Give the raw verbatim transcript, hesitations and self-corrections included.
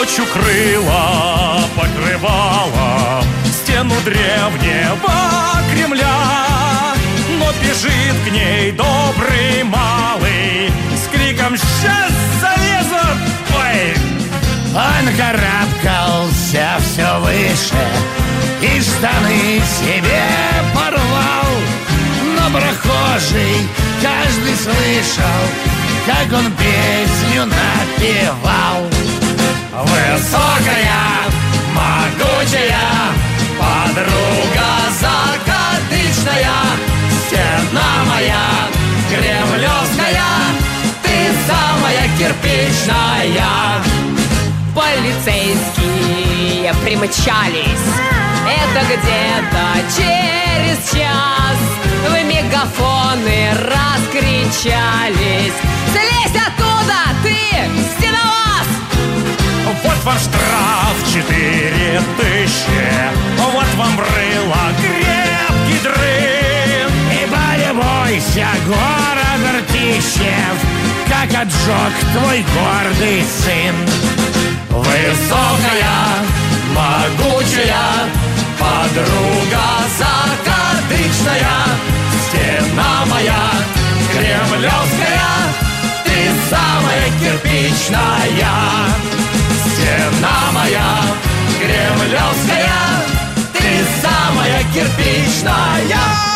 ночью крыла покрывала стену древнего Кремля. Но бежит к ней добрый малый с криком: «Сейчас залезут!» Ой! Он карабкался все выше и штаны себе порвал. Но прохожий каждый слышал, как он песню напевал. Высокая, могучая, подруга закадычная, стена моя кремлевская, ты самая кирпичная. Полицейские примчались, это где-то через час. В мегафоны раскричались: «Слезь оттуда, ты, стеноваз!» Вот вам штраф четыре тысячи, вот вам рыло крепкий дрын. Ибо не бойся, город Ртищев, как отжег твой гордый сын. Высокая, могучая, подруга закадычная, стена моя кремлевская, ты самая кирпичная. Стена моя кремлевская, ты самая кирпичная.